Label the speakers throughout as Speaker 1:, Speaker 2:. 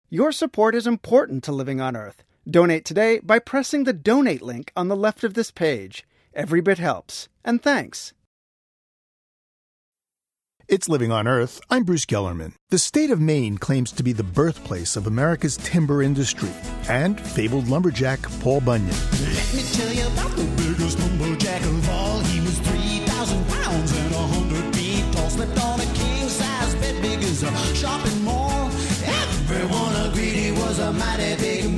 Speaker 1: Your support is important to Living on Earth. Donate today by pressing the donate link on the left of this page. Every bit helps. And thanks.
Speaker 2: It's Living on Earth. I'm Bruce Gellerman. The state of Maine claims to be the birthplace of America's timber industry and fabled lumberjack Paul Bunyan.
Speaker 3: Let me tell you about the biggest lumberjack of all. He was 3,000 pounds and 100 feet tall. Slept on a king-size bed big as a shopping mall. Everyone agreed he was a mighty big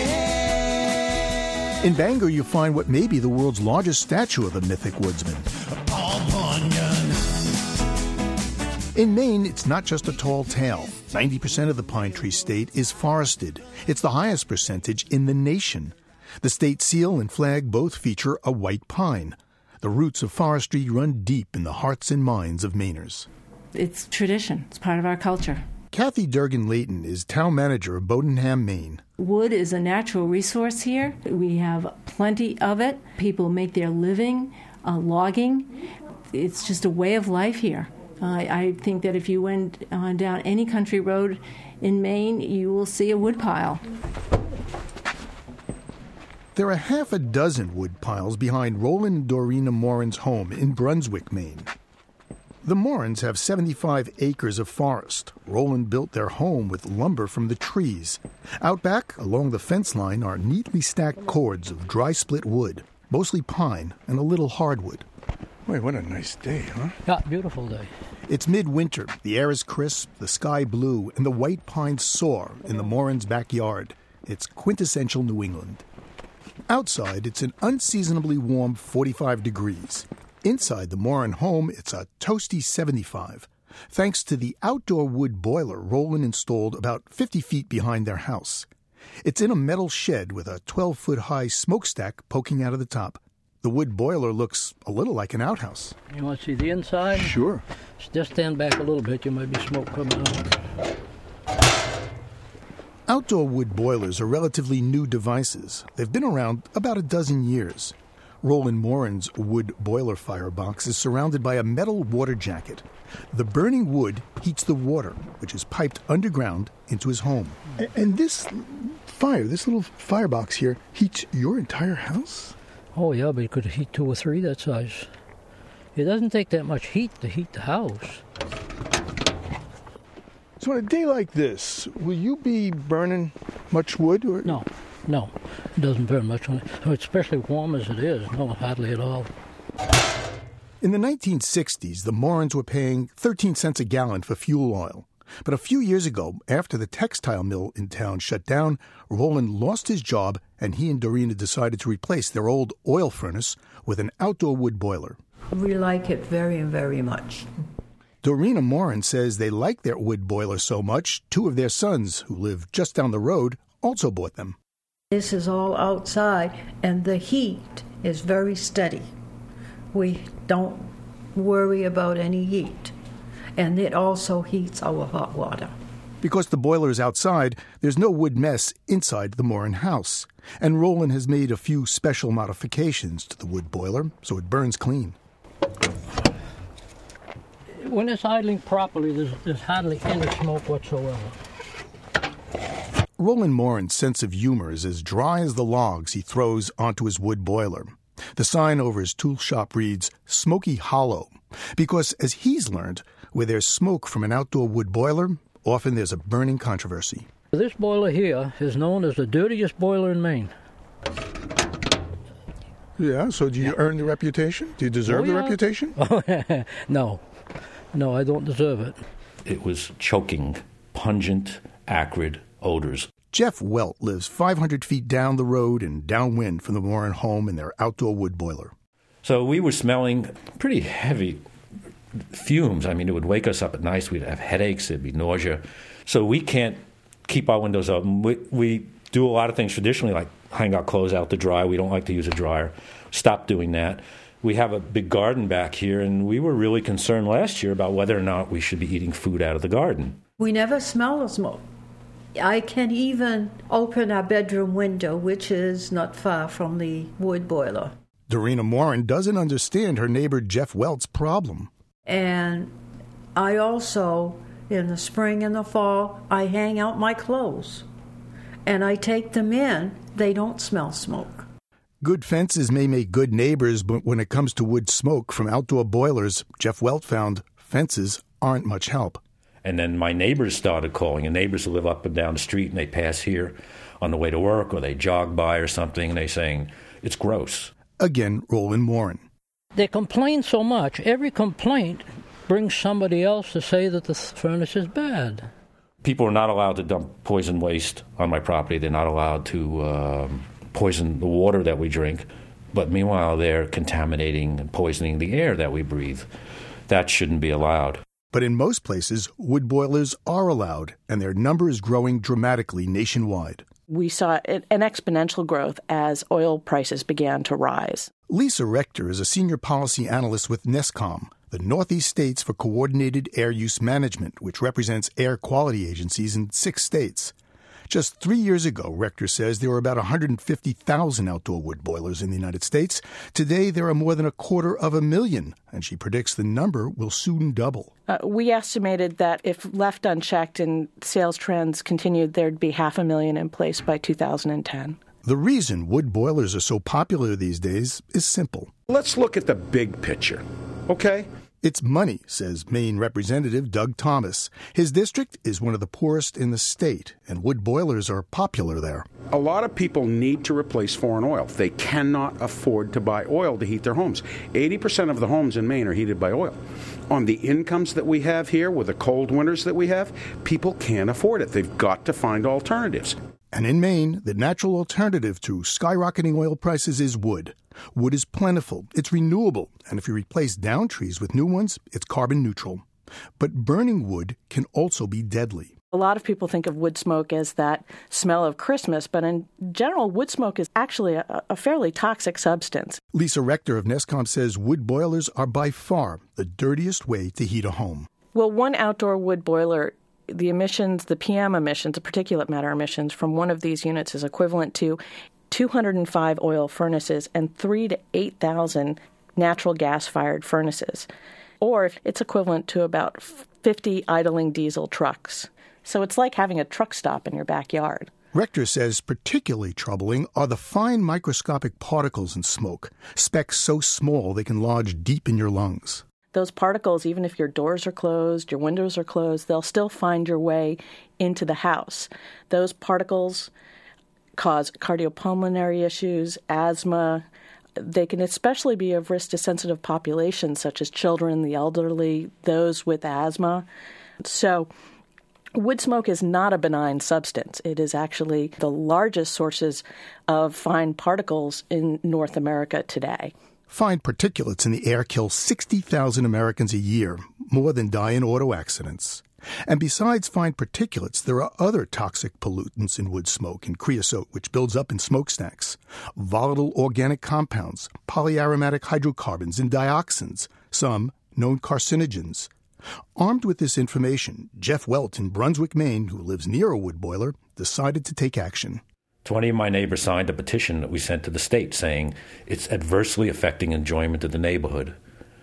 Speaker 3: man.
Speaker 2: In Bangor, you find what may be the world's largest statue of the mythic woodsman.
Speaker 3: Paul Bunyan.
Speaker 2: In Maine, it's not just a tall tale. 90% of the pine tree state is forested. It's the highest percentage in the nation. The state seal and flag both feature a white pine. The roots of forestry run deep in the hearts and minds of Mainers.
Speaker 4: It's tradition. It's part of our culture.
Speaker 2: Kathy Durgan-Layton is town manager of Bodenham, Maine.
Speaker 4: Wood is a natural resource here. We have plenty of it. People make their living logging. It's just a way of life here. I think that if you went down any country road in Maine, you will see a wood pile.
Speaker 2: There are half a dozen wood piles behind Roland and Dorina Morin's home in Brunswick, Maine. The Morins have 75 acres of forest. Roland built their home with lumber from the trees. Out back, along the fence line, are neatly stacked cords of dry split wood, mostly pine and a little hardwood.
Speaker 5: Boy, what a nice day, huh?
Speaker 6: Yeah, beautiful day.
Speaker 2: It's midwinter. The air is crisp, the sky blue, and the white pines soar in the Morins' backyard. It's quintessential New England. Outside, it's an unseasonably warm 45 degrees. Inside the Morin home, it's a toasty 75, thanks to the outdoor wood boiler Roland installed about 50 feet behind their house. It's in a metal shed with a 12-foot-high smokestack poking out of the top. The wood boiler looks a little like an outhouse.
Speaker 6: You want to see the inside?
Speaker 5: Sure.
Speaker 6: Just stand back a little bit. You might be smoke coming out.
Speaker 2: Outdoor wood boilers are relatively new devices. They've been around about a dozen years. Roland Morin's wood boiler firebox is surrounded by a metal water jacket. The burning wood heats the water, which is piped underground into his home.
Speaker 5: And this fire, this little firebox here, heats your entire house?
Speaker 6: Oh, yeah, but it could heat 2 or 3 that size. It doesn't take that much heat to heat the house.
Speaker 5: So on a day like this, will you be burning much wood? Or?
Speaker 6: No, it doesn't burn much on it. Especially warm as it is. No, hardly at all.
Speaker 2: In the 1960s, the Morins were paying 13 cents a gallon for fuel oil. But a few years ago, after the textile mill in town shut down, Roland lost his job, and he and Dorina decided to replace their old oil furnace with an outdoor wood boiler.
Speaker 7: We like it very, very much.
Speaker 2: Dorina Morin says they like their wood boiler so much, 2 of their sons, who live just down the road, also bought them.
Speaker 7: This is all outside, and the heat is very steady. We don't worry about any heat. And it also heats our hot water.
Speaker 2: Because the boiler is outside, there's no wood mess inside the Morin house. And Roland has made a few special modifications to the wood boiler, so it burns clean.
Speaker 6: When it's idling properly, there's hardly any smoke whatsoever.
Speaker 2: Roland Morin's sense of humor is as dry as the logs he throws onto his wood boiler. The sign over his tool shop reads, Smoky Hollow, because as he's learned, where there's smoke from an outdoor wood boiler, often there's a burning controversy.
Speaker 6: This boiler here is known as the dirtiest boiler in Maine.
Speaker 5: Yeah, so do you earn the reputation? Do you deserve the reputation?
Speaker 6: No, I don't deserve it.
Speaker 8: It was choking, pungent, acrid odors.
Speaker 2: Jeff Welt lives 500 feet down the road and downwind from the Morin home in their outdoor wood boiler.
Speaker 8: So we were smelling pretty heavy fumes. I mean, it would wake us up at night. We'd have headaches. There'd be nausea. So we can't keep our windows open. We do a lot of things traditionally, like hang our clothes out to dry. We don't like to use a dryer. Stop doing that. We have a big garden back here, and we were really concerned last year about whether or not we should be eating food out of the garden.
Speaker 7: We never smell the smoke. I can even open our bedroom window, which is not far from the wood boiler.
Speaker 2: Dorina Morin doesn't understand her neighbor Jeff Welt's problem.
Speaker 7: And I also, In the spring and the fall, I hang out my clothes. And I take them in. They don't smell smoke.
Speaker 2: Good fences may make good neighbors, but when it comes to wood smoke from outdoor boilers, Jeff Welt found fences aren't much help.
Speaker 8: And then my neighbors started calling, and neighbors who live up and down the street, and they pass here on the way to work, or they jog by or something, and they're saying, it's gross.
Speaker 2: Again, Roland Morin.
Speaker 6: They complain so much. Every complaint brings somebody else to say that the furnace is bad.
Speaker 8: People are not allowed to dump poison waste on my property. They're not allowed to poison the water that we drink. But meanwhile, they're contaminating and poisoning the air that we breathe. That shouldn't be allowed.
Speaker 2: But in most places, wood boilers are allowed, and their number is growing dramatically nationwide.
Speaker 9: We saw an exponential growth as oil prices began to rise.
Speaker 2: Lisa Rector is a senior policy analyst with NESCOM, the Northeast States for Coordinated Air Use Management, which represents air quality agencies in 6 states. Just 3 years ago, Rector says there were about 150,000 outdoor wood boilers in the United States. Today, there are more than 250,000, and she predicts the number will soon double.
Speaker 9: We estimated that if left unchecked and sales trends continued, there'd be 500,000 in place by 2010.
Speaker 2: The reason wood boilers are so popular these days is simple.
Speaker 10: Let's look at the big picture, okay?
Speaker 2: It's money, says Maine Representative Doug Thomas. His district is one of the poorest in the state, and wood boilers are popular there.
Speaker 10: A lot of people need to replace foreign oil. They cannot afford to buy oil to heat their homes. 80% of the homes in Maine are heated by oil. On the incomes that we have here, with the cold winters that we have, people can't afford it. They've got to find alternatives.
Speaker 2: And in Maine, the natural alternative to skyrocketing oil prices is wood. Wood is plentiful, it's renewable, and if you replace downed trees with new ones, it's carbon neutral. But burning wood can also be deadly.
Speaker 9: A lot of people think of wood smoke as that smell of Christmas, but in general, wood smoke is actually a fairly toxic substance.
Speaker 2: Lisa Rector of NESCOM says wood boilers are by far the dirtiest way to heat a home.
Speaker 9: Well, one outdoor wood boiler, the emissions, the PM emissions, the particulate matter emissions from one of these units is equivalent to 205 oil furnaces and 3,000 to 8,000 natural gas-fired furnaces. Or it's equivalent to about 50 idling diesel trucks. So it's like having a truck stop in your backyard.
Speaker 2: Rector says particularly troubling are the fine microscopic particles in smoke, specks so small they can lodge deep in your lungs.
Speaker 9: Those particles, even if your doors are closed, your windows are closed, they'll still find your way into the house. Those particles cause cardiopulmonary issues, asthma. They can especially be of risk to sensitive populations such as children, the elderly, those with asthma. So wood smoke is not a benign substance. It is actually the largest sources of fine particles in North America today.
Speaker 2: Fine particulates in the air kill 60,000 Americans a year, more than die in auto accidents. And besides fine particulates, there are other toxic pollutants in wood smoke and creosote, which builds up in smokestacks, volatile organic compounds, polyaromatic hydrocarbons, and dioxins, some known carcinogens. Armed with this information, Jeff Welt in Brunswick, Maine, who lives near a wood boiler, decided to take action.
Speaker 8: 20 of my neighbors signed a petition that we sent to the state saying it's adversely affecting enjoyment of the neighborhood.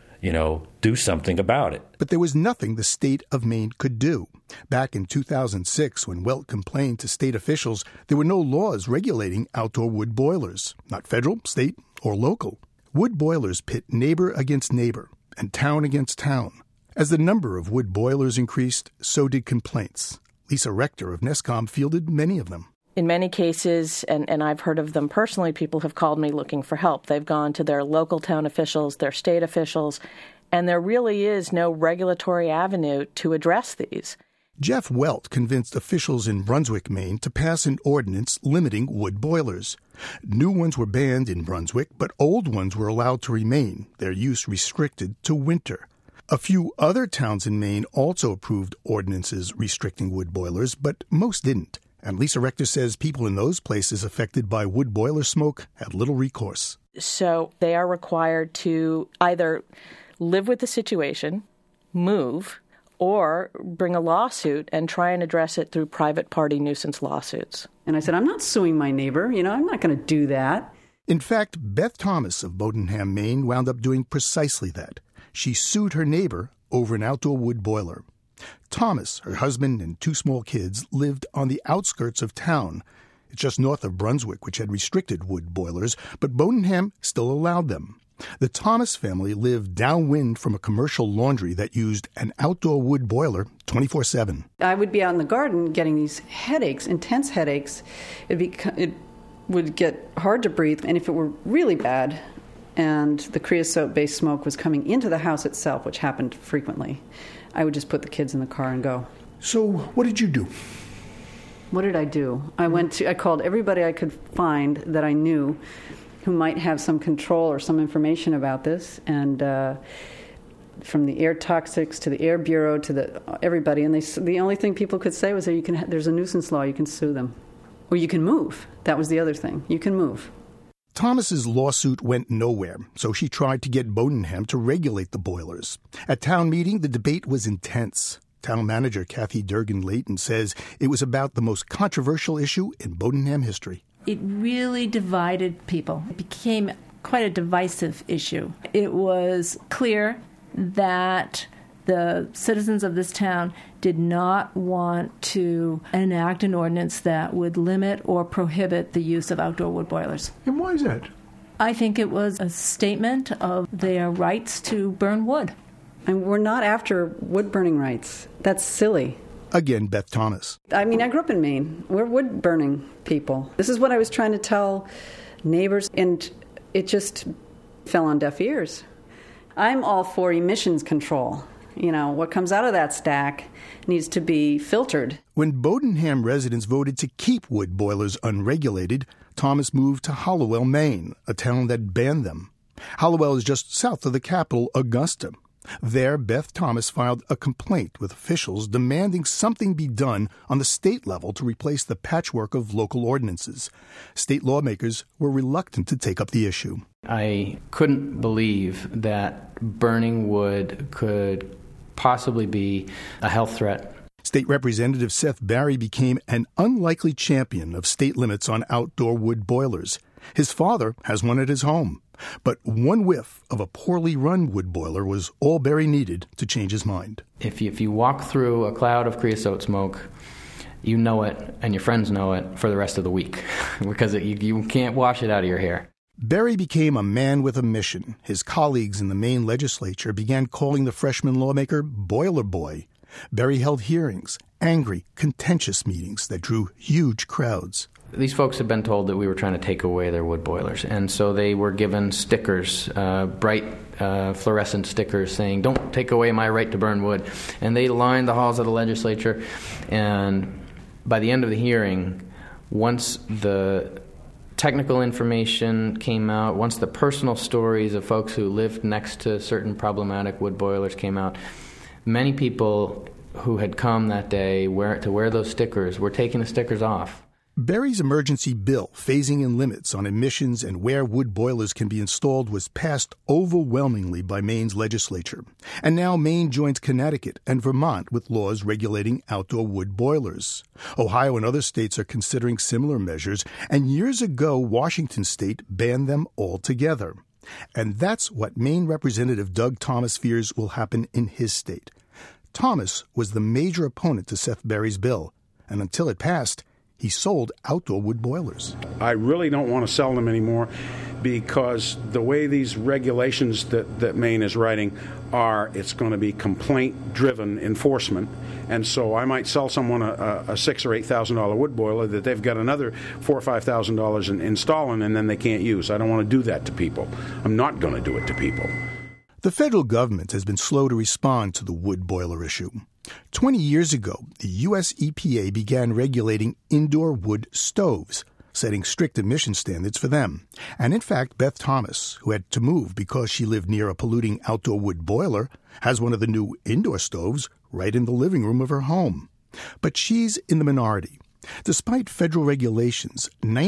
Speaker 8: Do something about it.
Speaker 2: But there was nothing the state of Maine could do. Back in 2006, when Welt complained to state officials, there were no laws regulating outdoor wood boilers, not federal, state, or local. Wood boilers pit neighbor against neighbor and town against town. As the number of wood boilers increased, so did complaints. Lisa Rector of NESCOM fielded many of them.
Speaker 9: In many cases, and I've heard of them personally, people have called me looking for help. They've gone to their local town officials, their state officials, and there really is no regulatory avenue to address these.
Speaker 2: Jeff Welt convinced officials in Brunswick, Maine, to pass an ordinance limiting wood boilers. New ones were banned in Brunswick, but old ones were allowed to remain, their use restricted to winter. A few other towns in Maine also approved ordinances restricting wood boilers, but most didn't. And Lisa Rector says people in those places affected by wood boiler smoke had little recourse.
Speaker 9: So they are required to either live with the situation, move, or bring a lawsuit and try and address it through private party nuisance lawsuits.
Speaker 11: And I said, I'm not suing my neighbor. I'm not going to do that.
Speaker 2: In fact, Beth Thomas of Bodenham, Maine, wound up doing precisely that. She sued her neighbor over an outdoor wood boiler. Thomas, her husband, and 2 small kids lived on the outskirts of town. It's just north of Brunswick, which had restricted wood boilers, but Bodenham still allowed them. The Thomas family lived downwind from a commercial laundry that used an outdoor wood boiler 24/7.
Speaker 11: I would be out in the garden getting these headaches, intense headaches. It would get hard to breathe, and if it were really bad and the creosote-based smoke was coming into the house itself, which happened frequently, I would just put the kids in the car and go.
Speaker 5: So what did you do?
Speaker 11: What did I do? I called everybody I could find that I knew who might have some control or some information about this, and from the air toxics to the Air Bureau to everybody, and the only thing people could say was that there's a nuisance law, you can sue them. Or you can move. That was the other thing. You can move.
Speaker 2: Thomas's lawsuit went nowhere, so she tried to get Bodenham to regulate the boilers. At town meeting, the debate was intense. Town manager Kathy Durgan-Layton says it was about the most controversial issue in Bodenham history.
Speaker 4: It really divided people. It became quite a divisive issue. It was clear that the citizens of this town did not want to enact an ordinance that would limit or prohibit the use of outdoor wood boilers.
Speaker 5: And why is that?
Speaker 4: I think it was a statement of their rights to burn wood.
Speaker 11: And we're not after wood-burning rights. That's silly.
Speaker 2: Again, Beth Thomas.
Speaker 11: I mean, I grew up in Maine. We're wood-burning people. This is what I was trying to tell neighbors, and it just fell on deaf ears. I'm all for emissions control. You know, what comes out of that stack needs to be filtered.
Speaker 2: When Bodenham residents voted to keep wood boilers unregulated, Thomas moved to Hallowell, Maine, a town that banned them. Hallowell is just south of the capital, Augusta. There, Beth Thomas filed a complaint with officials demanding something be done on the state level to replace the patchwork of local ordinances. State lawmakers were reluctant to take up the issue.
Speaker 12: I couldn't believe that burning wood could possibly be a health threat.
Speaker 2: State Representative Seth Barry became an unlikely champion of state limits on outdoor wood boilers. His father has one at his home. But one whiff of a poorly run wood boiler was all Barry needed to change his mind.
Speaker 12: If you walk through a cloud of creosote smoke, you know it, and your friends know it for the rest of the week, because you can't wash it out of your hair.
Speaker 2: Barry became a man with a mission. His colleagues in the Maine legislature began calling the freshman lawmaker Boiler Boy. Barry held hearings, angry, contentious meetings that drew huge crowds.
Speaker 12: These folks had been told that we were trying to take away their wood boilers, and so they were given stickers, bright fluorescent stickers saying, "Don't take away my right to burn wood." And they lined the halls of the legislature, and by the end of the hearing, once the technical information came out, once the personal stories of folks who lived next to certain problematic wood boilers came out, many people who had come that day to wear those stickers were taking the stickers off.
Speaker 2: Barry's emergency bill phasing in limits on emissions and where wood boilers can be installed was passed overwhelmingly by Maine's legislature. And now Maine joins Connecticut and Vermont with laws regulating outdoor wood boilers. Ohio and other states are considering similar measures, and years ago Washington state banned them altogether. And that's what Maine Representative Doug Thomas fears will happen in his state. Thomas was the major opponent to Seth Barry's bill, and until it passed, he sold outdoor wood boilers.
Speaker 10: I really don't want to sell them anymore because the way these regulations that Maine is writing are, it's going to be complaint-driven enforcement. And so I might sell someone a $6,000 or $8,000 wood boiler that they've got another $4,000 or $5,000 in installing, and then they can't use. I don't want to do that to people. I'm not going to do it to people.
Speaker 2: The federal government has been slow to respond to the wood boiler issue. 20 years ago, the U.S. EPA began regulating indoor wood stoves, setting strict emission standards for them. And in fact, Beth Thomas, who had to move because she lived near a polluting outdoor wood boiler, has one of the new indoor stoves right in the living room of her home. But she's in the minority. Despite federal regulations,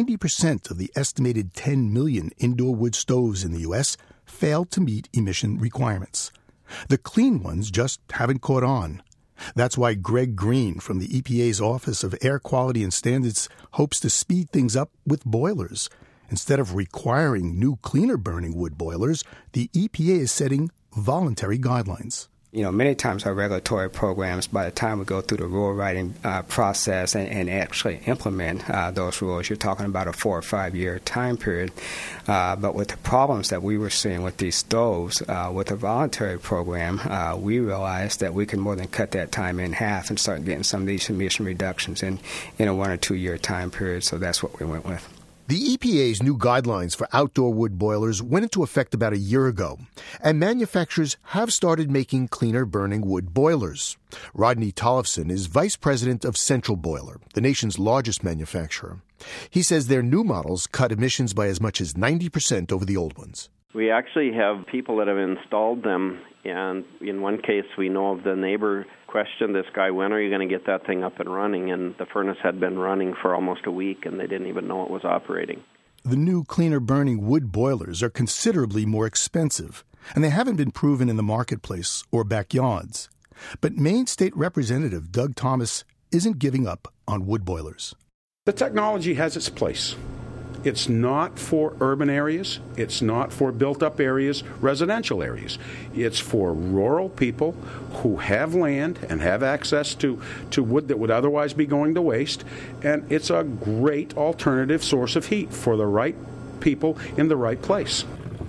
Speaker 2: 90% of the estimated 10 million indoor wood stoves in the U.S. fail to meet emission requirements. The clean ones just haven't caught on. That's why Greg Green from the EPA's Office of Air Quality and Standards hopes to speed things up with boilers. Instead of requiring new cleaner burning wood boilers, the EPA is setting voluntary guidelines.
Speaker 13: Many times our regulatory programs, by the time we go through the rule writing process and actually implement those rules, you're talking about a 4 or 5 year time period. But with the problems that we were seeing with these stoves, with a voluntary program, we realized that we can more than cut that time in half and start getting some of these emission reductions in a 1 or 2 year time period. So that's what we went with.
Speaker 2: The EPA's new guidelines for outdoor wood boilers went into effect about a year ago, and manufacturers have started making cleaner-burning wood boilers. Rodney Tollefson is vice president of Central Boiler, the nation's largest manufacturer. He says their new models cut emissions by as much as 90% over the old ones.
Speaker 14: We actually have people that have installed them, and in one case we know of the neighbor questioned this guy, when are you going to get that thing up and running? And the furnace had been running for almost a week, and they didn't even know it was operating.
Speaker 2: The new cleaner-burning wood boilers are considerably more expensive, and they haven't been proven in the marketplace or backyards. But Maine State Representative Doug Thomas isn't giving up on wood boilers.
Speaker 10: The technology has its place. It's not for urban areas. It's not for built-up areas, residential areas. It's for rural people who have land and have access to wood that would otherwise be going to waste. And it's a great alternative source of heat for the right people in the right place.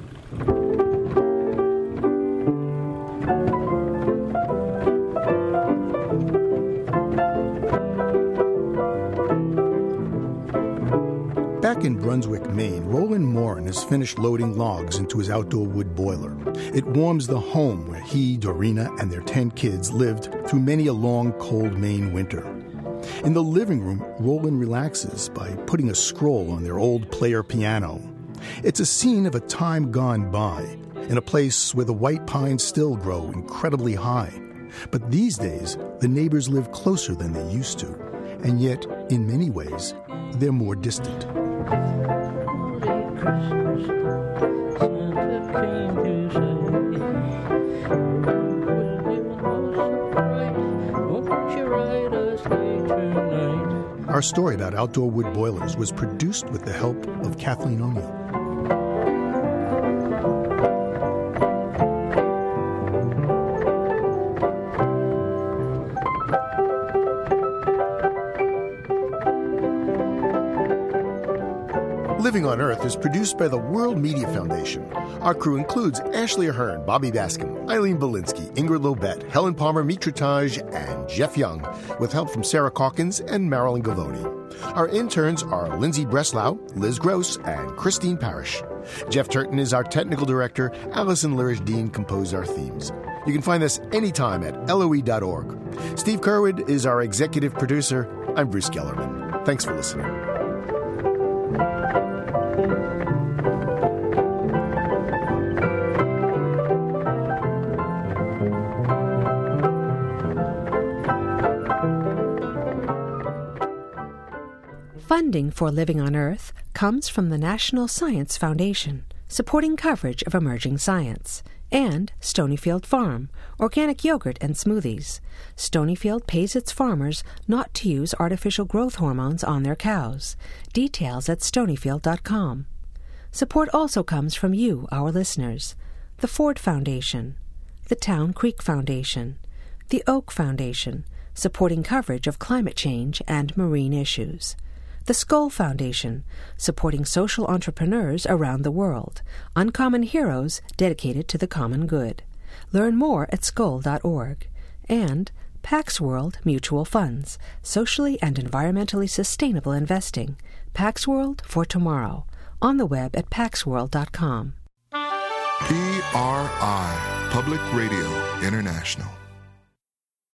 Speaker 2: Back in Brunswick, Maine, Roland Morin has finished loading logs into his outdoor wood boiler. It warms the home where he, Dorina, and their 10 kids lived through many a long, cold Maine winter. In the living room, Roland relaxes by putting a scroll on their old player piano. It's a scene of a time gone by, in a place where the white pines still grow incredibly high. But these days, the neighbors live closer than they used to, and yet, in many ways, they're more distant. Our story about outdoor wood boilers was produced with the help of Kathleen O'Neill. Living on Earth is produced by the World Media Foundation. Our crew includes Ashley Ahern, Bobby Bascom, Eileen Belinsky, Ingrid Lobet, Helen Palmer Mitritage, and Jeff Young, with help from Sarah Calkins and Marilyn Gavoni. Our interns are Lindsay Breslau, Liz Gross, and Christine Parrish. Jeff Turton is our technical director. Allison Lirish-Dean composed our themes. You can find us anytime at LOE.org. Steve Kerwood is our executive producer. I'm Bruce Gellerman. Thanks for listening.
Speaker 15: Funding for Living on Earth comes from the National Science Foundation, supporting coverage of emerging science, and Stonyfield Farm, organic yogurt and smoothies. Stonyfield pays its farmers not to use artificial growth hormones on their cows. Details at stonyfield.com. Support also comes from you, our listeners, the Ford Foundation, the Town Creek Foundation, the Oak Foundation, supporting coverage of climate change and marine issues, the Skoll Foundation, supporting social entrepreneurs around the world, uncommon heroes dedicated to the common good. Learn more at skoll.org. And Pax World Mutual Funds, socially and environmentally sustainable investing. Pax World for tomorrow. On the web at paxworld.com.
Speaker 16: PRI, Public Radio International.